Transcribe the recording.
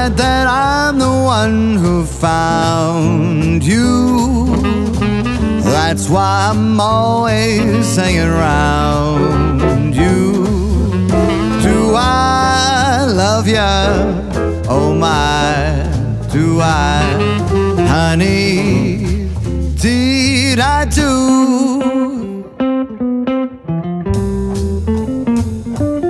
night that I'm the one who found you. That's why I'm always hanging around you. Do I love ya? Oh my, do I? Honey, did I do?